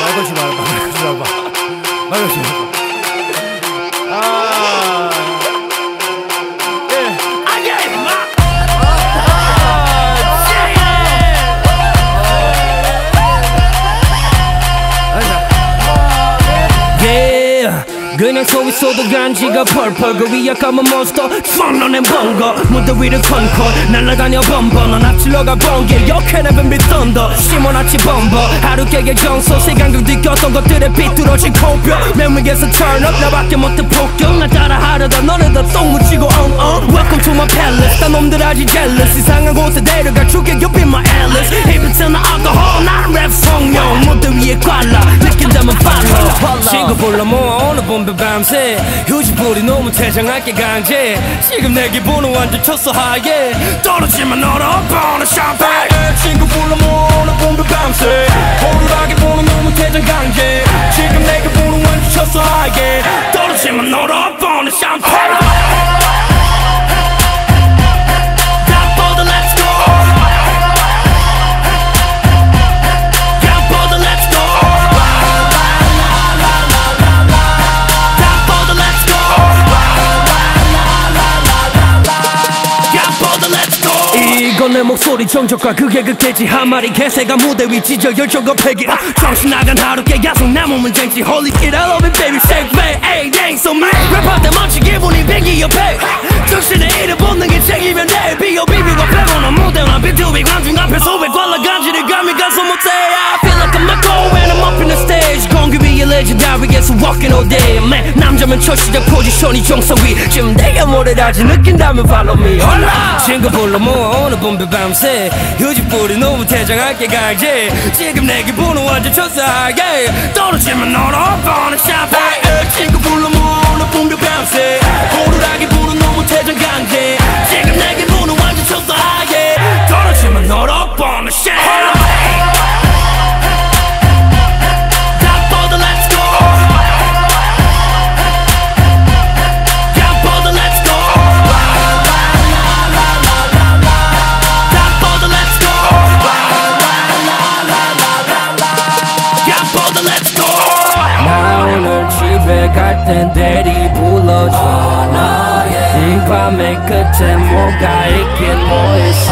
걸지 말아봐. 말 걸지 말아봐. 그냥 서 있어도 간지가 펄펄 그 위에 까만 몬스터 뻔너낸 번거 무대 위를 컨콜 날아다녀 범버 넌 앞질러가 번개 역해내면 밑던더 심어놨지 범버 하루 깨게 정서 시간경 느꼈던 것들에 비뚤어진 코뼈 매물에서 turn up 나밖에 못해 폭격 나 따라하려다 너네 다 똥 묻히고 Welcome to my palace 딴 놈들 아직 jealous 이상한 곳에 데려가 줄게 You be my Alice Even till 나 alcohol 나는 랩 성령 무대 위에 꽐라 느낀다면 follow 친구 불러 모아 오늘 봄 밤새 휴지 뿌리 너무 퇴장할게 강제 지금 내 기분은 완전 쳤어 하얘 떨어지면 너로 뻔한 샴페인 친구 불러 모으는 봄비 밤새 호루라기 보는 너무 퇴장 강제 지금 내 기분은 완전 쳤어 하얘 떨어지면 너로 뻔한 샴페인 이건 내 목소리 정적과 그게 극대지 한 마리 개새가 무대 위 찢어 열정과 패기 정신 나간 하루 깨 야속 내 몸은 쟁지 Holy shit I love it baby shake babe Ay dang so man 랩할 때 마치 기분이 배기 옆에 정신의 일을 본능이 챙기면 돼 비비비가 빼고는 무대나 비투비 관중 앞에서 왜 꽐라 간지를 감히 가서 못해 I feel like I'm a go when I'm up in the stage 공기 위에 legendary에서 walking all day man 남자면 첫 시작 포지션이 정석위 지금 내가 뭐를 하지 느낀다면 follow me 홀라 친구 불러 모아 오늘 봄비 밤새 휴지 뿌리 너무 퇴장할게 강제 지금 내 기분은 완전 초사하게 떨어지면 너로 뻔한 샴페인 친구 불러 모아 오늘 봄비 밤새 호루라기 부는 너무 퇴장 강제 지금 내 기분은 완전 초사하게 떨어지면 너로 뻔한 샴페인 갈 땐 대리 불러줘 이 밤의 끝에 뭐가 있긴 뭐 있어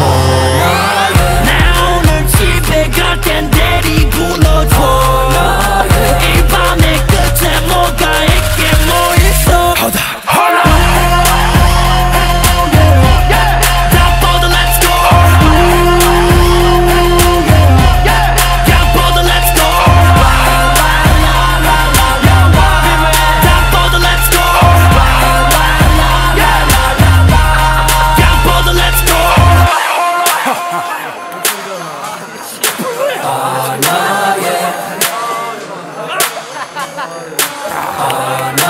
나 오늘 집에 갈 땐 대리 불러줘 이 밤의 끝에 뭐가 있긴 뭐 있어 hold up Oh, no.